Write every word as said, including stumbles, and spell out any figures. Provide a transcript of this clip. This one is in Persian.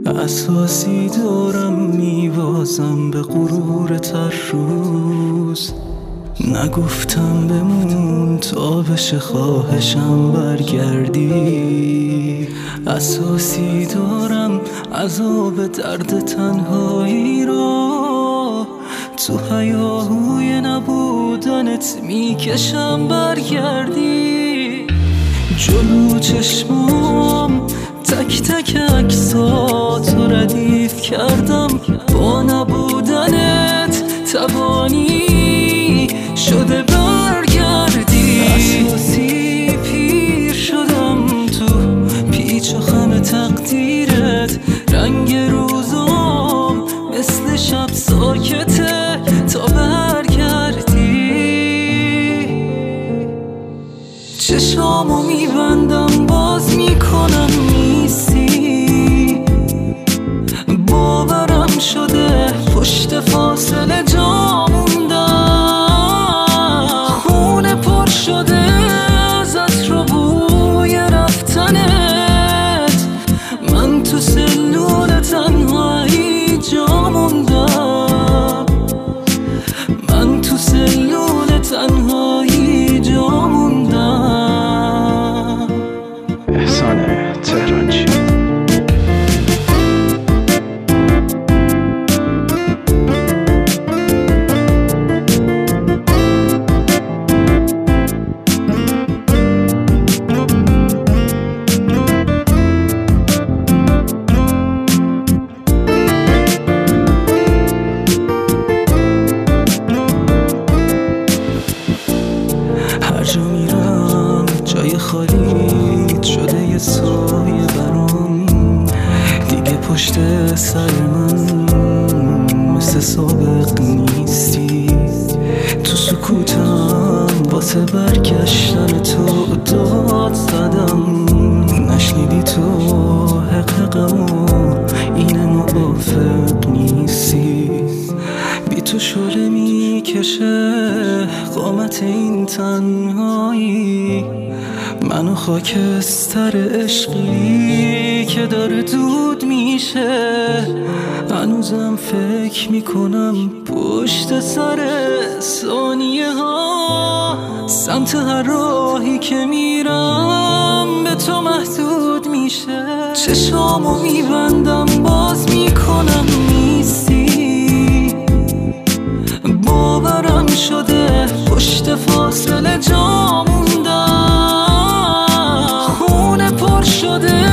اساسی دارم میوازم به غرور تر روز. نگفتم بمون تا بشه خواهشم برگردی. اساسی دارم عذاب درد تنهایی را، تو هیاهوی نبودنت میکشم برگردی. جلو چشمام تک تک عکساتو ردیف کردم، با نبودنت توانی شده برگردی. اساسی پیر شدم تو پیچ و خم تقدیرت، رنگ روزام مثل شب ساکته تا برگردی. چشامو میبندم باز میکنم نیستی، باورم شده پشت فاصله جا موندم. خونه پر شده از عطر و بوی رفتنت، من تو سلول تنهایی جا موندم. من تو سلول تنهایی جا موندم. احسان تهرانچی. هر جا میرم جای خالی شده یه سایه برام، دیگه پشت سر من مثل سابق نیستی. تو سکوتم واسه برگشتن تو داد زدم، نشنیدی تو حقیقمو این موافق نیستی. بی تو شوره میکشه قامت این تنهایی، منو خاکستر عشقی که داره دود میشه. هنوزم فکر میکنم پشت سر ثانیه ها، سمت هر راهی که میرم به تو محدود میشه. چشامو میبندم باز میکنم نیستی، باورم شده پشت فاصله جا موندم. خونه پر شده